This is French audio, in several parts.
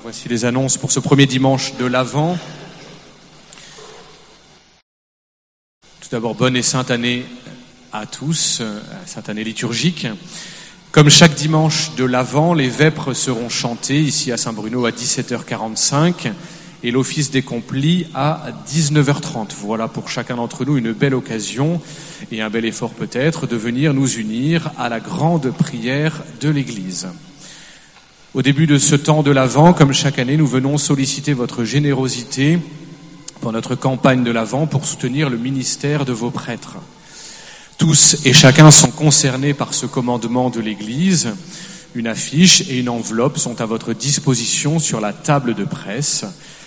Voici les annonces pour ce premier dimanche de l'Avent. Tout d'abord, bonne et sainte année à tous, sainte année liturgique. Comme chaque dimanche de l'Avent, les vêpres seront chantées ici à Saint-Bruno à 17h45 et l'office des complis à 19h30. Voilà pour chacun d'entre nous une belle occasion et un bel effort peut-être de venir nous unir à la grande prière de l'Église. Au début de ce temps de l'Avent, comme chaque année, nous venons solliciter votre générosité pour notre campagne de l'Avent pour soutenir le ministère de vos prêtres. Tous et chacun sont concernés par ce commandement de l'Église. Une affiche et une enveloppe sont à votre disposition sur la table de presse.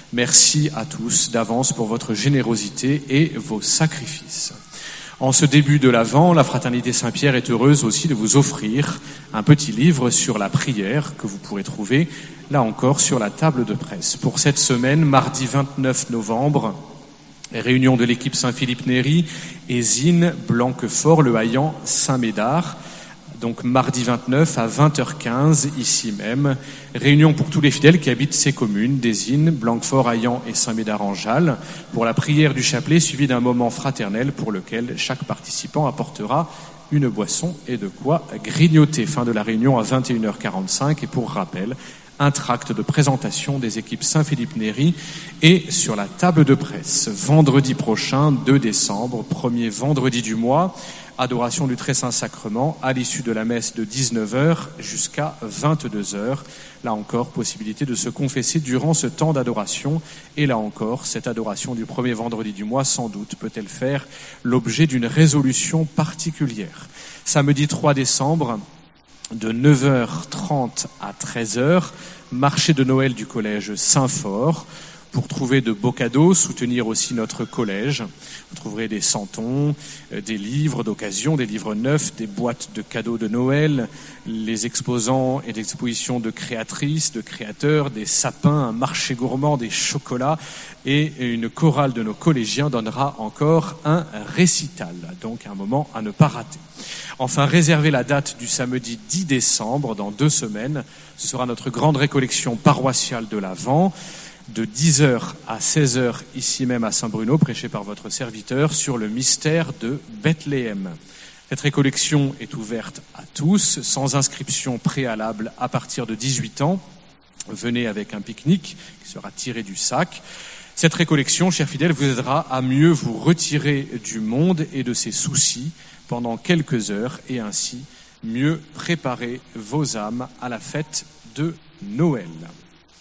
Merci à tous d'avance pour votre générosité et vos sacrifices. En ce début de l'Avent, la Fraternité Saint-Pierre est heureuse aussi de vous offrir un petit livre sur la prière que vous pourrez trouver, là encore, sur la table de presse. Pour cette semaine, mardi 29 novembre, réunion de l'équipe Saint-Philippe-Néry, Ézine, Blanquefort, Le Haillan, Saint-Médard. Donc mardi 29 à 20h15, ici même. Réunion pour tous les fidèles qui habitent ces communes, d'Ézine, Blanquefort, Haillan et Saint-Médard-en-Jalles, pour la prière du chapelet suivi d'un moment fraternel pour lequel chaque participant apportera une boisson et de quoi grignoter. Fin de la réunion à 21h45 et pour rappel, un tract de présentation des équipes Saint-Philippe-Néry et sur la table de presse. Vendredi prochain, 2 décembre, premier vendredi du mois, adoration du Très Saint Sacrement à l'issue de la messe de 19h jusqu'à 22h. Là encore, possibilité de se confesser durant ce temps d'adoration. Et là encore, cette adoration du premier vendredi du mois, sans doute, peut-elle faire l'objet d'une résolution particulière. Samedi 3 décembre, de 9h30 à 13h, marché de Noël du collège Saint-Fort. Pour trouver de beaux cadeaux, soutenir aussi notre collège. Vous trouverez des santons, des livres d'occasion, des livres neufs, des boîtes de cadeaux de Noël, les exposants et l'exposition de créatrices, de créateurs, des sapins, un marché gourmand, des chocolats et une chorale de nos collégiens donnera encore un récital. Donc un moment à ne pas rater. Enfin, réservez la date du samedi 10 décembre, dans 2 semaines. Ce sera notre grande récollection paroissiale de l'Avent, de 10h à 16h, ici même à Saint-Bruno, prêché par votre serviteur, sur le mystère de Bethléem. Cette récollection est ouverte à tous, sans inscription préalable à partir de 18 ans. Venez avec un pique-nique qui sera tiré du sac. Cette récollection, chers fidèles, vous aidera à mieux vous retirer du monde et de ses soucis pendant quelques heures et ainsi mieux préparer vos âmes à la fête de Noël.